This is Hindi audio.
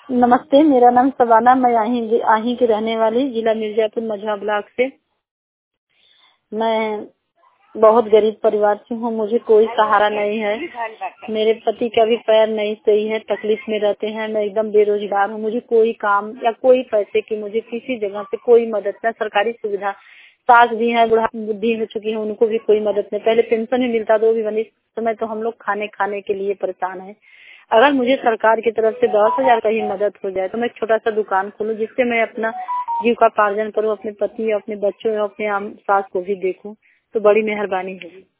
नमस्ते, मेरा नाम सबाना, मैं आही की रहने वाली, जिला मिर्जापुर मझा ब्लॉक से। मैं बहुत गरीब परिवार से हूँ, मुझे कोई सहारा नहीं है। मेरे पति का भी पैर नहीं सही है, तकलीफ में रहते हैं। मैं एकदम बेरोजगार हूँ, मुझे कोई काम या कोई पैसे की मुझे किसी जगह से कोई मदद न, सरकारी सुविधा। सास भी है, बुढ़ा बुद्धि हो चुकी है, उनको भी कोई मदद नहीं। पहले पेंशन ही मिलता तो वो भी बनी। इस समय तो हम लोग खाने के लिए परेशान है। अगर मुझे सरकार की तरफ से 10,000 का ही मदद हो जाए तो मैं एक छोटा सा दुकान खोलूं, जिससे मैं अपना जीविका पार्जन करूं, अपने पति और अपने बच्चों और अपने सास को भी देखूं, तो बड़ी मेहरबानी होगी।